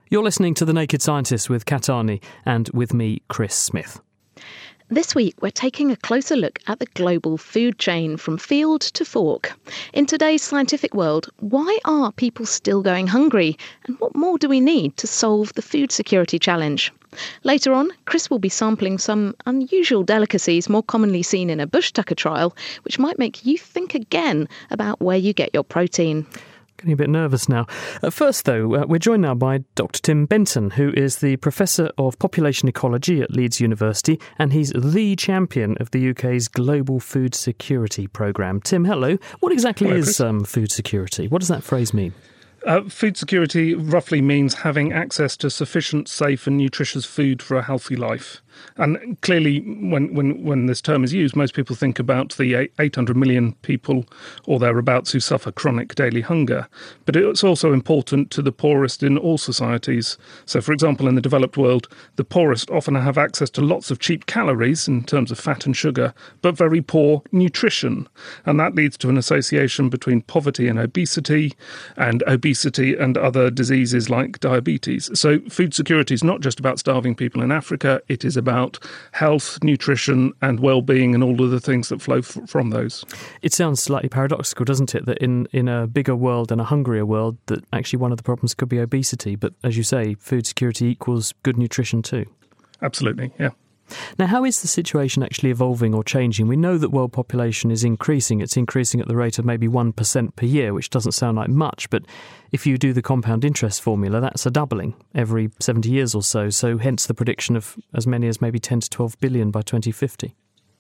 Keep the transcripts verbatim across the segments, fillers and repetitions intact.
You're listening to The Naked Scientist with Kat Arney and with me, Chris Smith. This week, we're taking a closer look at the global food chain from field to fork. In today's scientific world, why are people still going hungry? And what more do we need to solve the food security challenge? Later on, Chris will be sampling some unusual delicacies more commonly seen in a bush tucker trial, which might make you think again about where you get your protein. Getting a bit nervous now. Uh, first, though, uh, we're joined now by Doctor Tim Benton, who is the Professor of Population Ecology at Leeds University, and he's the champion of the U K's Global Food Security Programme. Tim, hello. What exactly hello, is um, food security? What does that phrase mean? Uh, food security roughly means having access to sufficient, safe and nutritious food for a healthy life. And clearly, when, when, when this term is used, most people think about the eight hundred million people or thereabouts who suffer chronic daily hunger. But it's also important to the poorest in all societies. So, for example, in the developed world, the poorest often have access to lots of cheap calories in terms of fat and sugar, but very poor nutrition. And that leads to an association between poverty and obesity, and obesity and other diseases like diabetes. So food security is not just about starving people in Africa, it is about about health, nutrition and well-being and all of the things that flow f- from those. It sounds slightly paradoxical, doesn't it, that in, in a bigger world and a hungrier world that actually one of the problems could be obesity, but as you say, food security equals good nutrition too. Absolutely, yeah. Now, how is the situation actually evolving or changing? We know that world population is increasing. It's increasing at the rate of maybe one percent per year, which doesn't sound like much, but if you do the compound interest formula, that's a doubling every seventy years or so, so hence the prediction of as many as maybe ten to twelve billion by twenty fifty.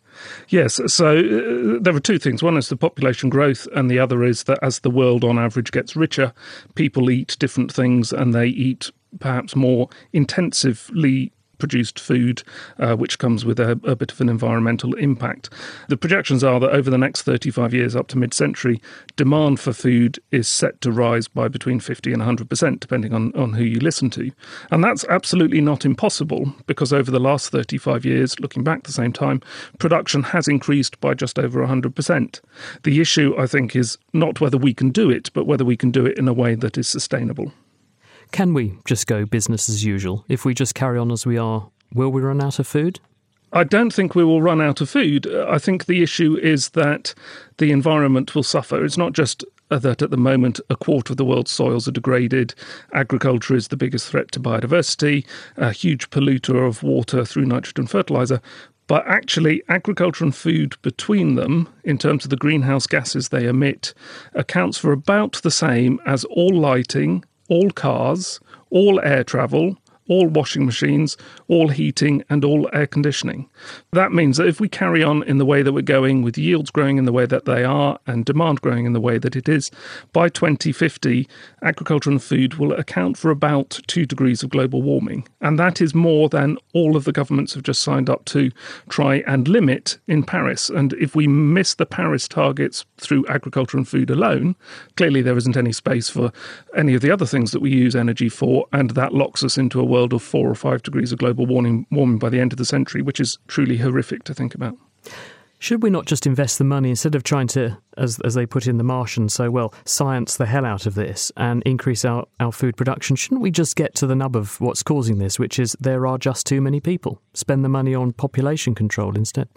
Yes, so uh, there are two things. One is the population growth, and the other is that as the world on average gets richer, people eat different things and they eat perhaps more intensively produced food, uh, which comes with a, a bit of an environmental impact. The projections are that over the next thirty-five years up to mid-century, demand for food is set to rise by between fifty and one hundred percent, depending on, on who you listen to. And that's absolutely not impossible, because over the last thirty-five years, looking back at the same time, production has increased by just over one hundred percent. The issue, I think, is not whether we can do it, but whether we can do it in a way that is sustainable. Can we just go business as usual? If we just carry on as we are, will we run out of food? I don't think we will run out of food. I think the issue is that the environment will suffer. It's not just that at the moment a quarter of the world's soils are degraded. Agriculture is the biggest threat to biodiversity, a huge polluter of water through nitrogen fertilizer. But actually, agriculture and food between them, in terms of the greenhouse gases they emit, accounts for about the same as all lighting, all cars, all air travel, all washing machines, all heating and all air conditioning. That means that if we carry on in the way that we're going, with yields growing in the way that they are and demand growing in the way that it is, by twenty fifty, agriculture and food will account for about two degrees of global warming. And that is more than all of the governments have just signed up to try and limit in Paris. And if we miss the Paris targets through agriculture and food alone, clearly there isn't any space for any of the other things that we use energy for, and that locks us into a world of four or five degrees of global warming, warming by the end of the century, which is truly horrific to think about. Should we not just invest the money instead of trying to, as as they put in The Martian so well, science the hell out of this and increase our, our food production? Shouldn't we just get to the nub of what's causing this, which is there are just too many people? Spend the money on population control instead.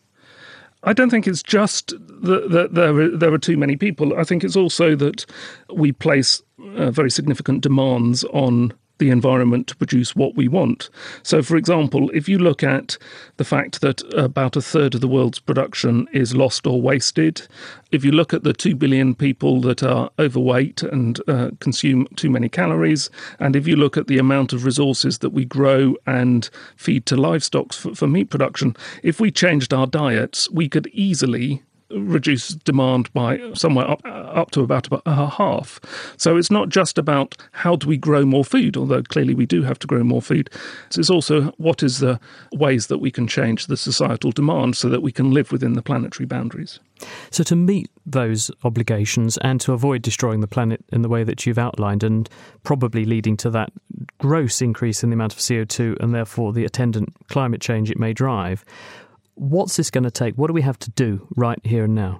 I don't think it's just that, that there, are, there are too many people. I think it's also that we place uh, very significant demands on the environment to produce what we want. So, for example, if you look at the fact that about a third of the world's production is lost or wasted, if you look at the two billion people that are overweight and uh, consume too many calories, and if you look at the amount of resources that we grow and feed to livestock for, for meat production, if we changed our diets, we could easily reduce demand by somewhere up, up to about, about a half. So it's not just about how do we grow more food, although clearly we do have to grow more food. It's also what is the ways that we can change the societal demand so that we can live within the planetary boundaries. So to meet those obligations and to avoid destroying the planet in the way that you've outlined and probably leading to that gross increase in the amount of C O two and therefore the attendant climate change it may drive, what's this going to take? What do we have to do right here and now?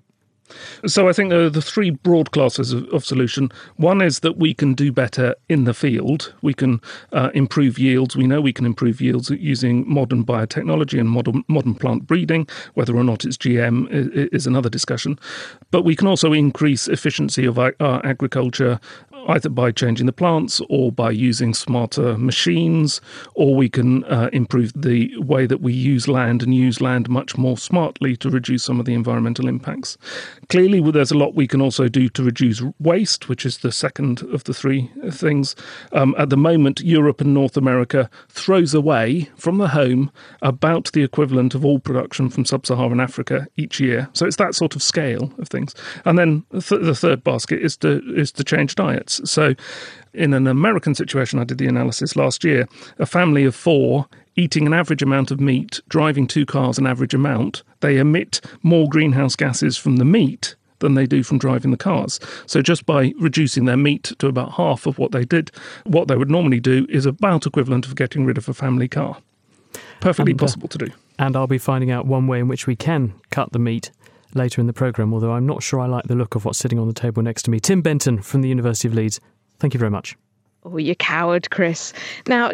So I think there are the three broad classes of, of solution. One is that we can do better in the field. We can uh, improve yields. We know we can improve yields using modern biotechnology and modern, modern plant breeding. Whether or not it's G M is, is another discussion. But we can also increase efficiency of our, our agriculture, either by changing the plants or by using smarter machines, or we can uh, improve the way that we use land and use land much more smartly to reduce some of the environmental impacts. Clearly, well, there's a lot we can also do to reduce waste, which is the second of the three things. Um, at the moment, Europe and North America throws away from the home about the equivalent of all production from sub-Saharan Africa each year. So it's that sort of scale of things. And then th- the third basket is to is to change diets. So in an American situation, I did the analysis last year, a family of four eating an average amount of meat, driving two cars an average amount, they emit more greenhouse gases from the meat than they do from driving the cars. So just by reducing their meat to about half of what they did, what they would normally do is about equivalent of getting rid of a family car. Perfectly and, uh, possible to do. And I'll be finding out one way in which we can cut the meat later in the programme, although I'm not sure I like the look of what's sitting on the table next to me. Tim Benton from the University of Leeds, thank you very much. Oh, you coward, Chris. Now,